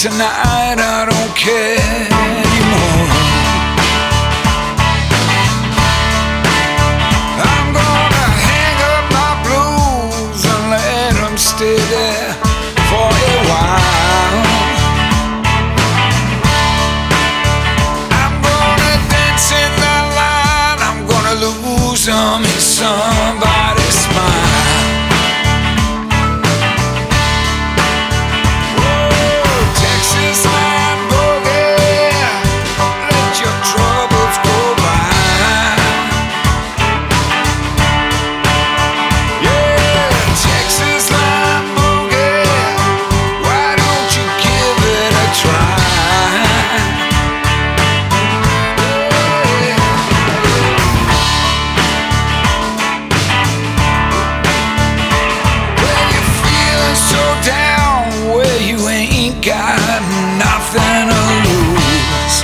tonight, I don't care anymore. I'm gonna hang up my blues and let them stay there for a while. I'm gonna dance in the line, I'm gonna lose them in somebody's smile. Got nothing to lose.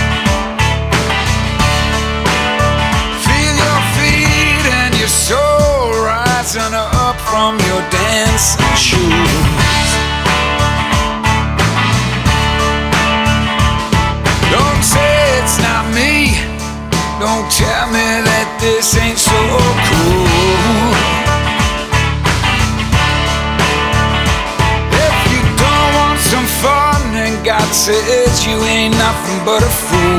Feel your feet and your soul rising up from your dancing shoes. Don't say it's not me. Don't tell me that this ain't so cool. God says you ain't nothing but a fool.